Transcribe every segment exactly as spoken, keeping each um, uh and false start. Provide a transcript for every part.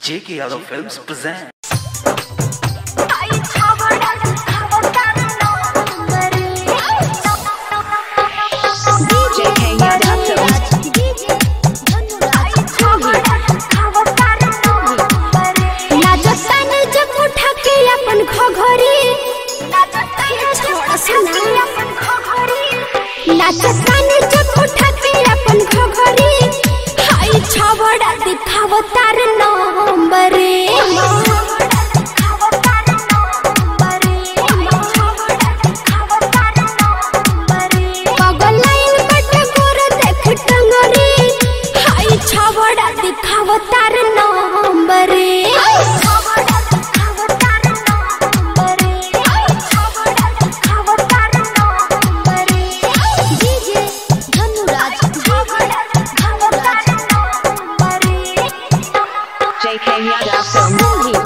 J K Yadav Films present. नाचताने जब उठा के अपन घघरी हाय छबड़ा दिखावतार नंबरे पगल लाइन बट गोर देख टंगरी हाय छबड़ा दिखावतार नंबरे J K Yadav Films.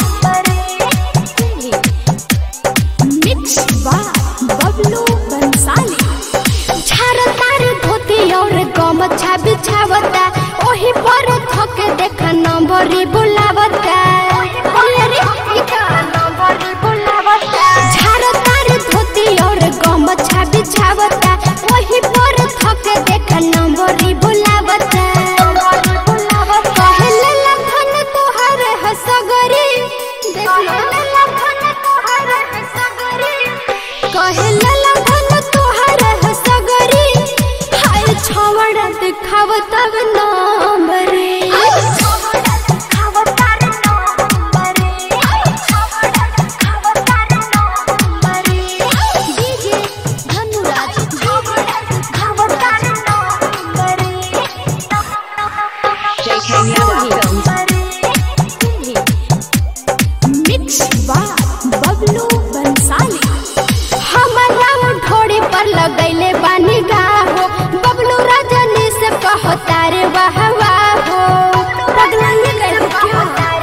Mix by Bablu Bansali झारतार धोती और गमछा बिछावता ओही पर थके देख नंबरी बुलावता अरे इका नंबरी बुलावता झारतार धोती और गमछा बिछावता ओही पर थके देख नंबरी बुलावता कहले लखन तोहर हसगरी देखले लखन तोहर हसगरी कहले लखन तोहर हसगरी हाय छवड़ा दिखावता नंबरे डीजे धनुराज दिखावता नंबरे J K Yadav Films. Mix by Bablu Bansali हमारा ढोड़ी पर लगैले बानी गाहो बबलू रजनी से कहो तारे वाह वाह हो पगलाइए कैसे क्यों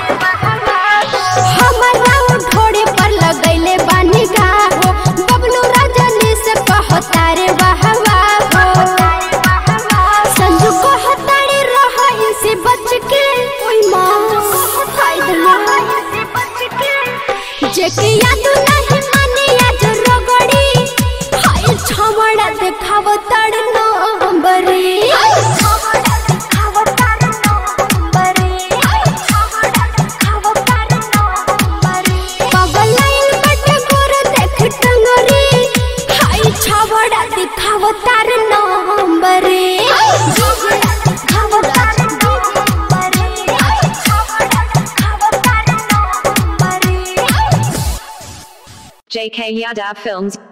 हमारा ढोड़ी पर लगैले बानी गाहो बबलू रजनी से कहो तारे वाह वाह हो संजू कहो तारे रहो इनसे बच के कोई माँ हाय दुनिया जेके याद नहीं माने आज रगड़ी हाय छमड़ा दिखावतार नंबरे पगल लाइन बट गोर देख टंगरी हाय छमड़ा दिखावतार नंबरे J K Yadav Films.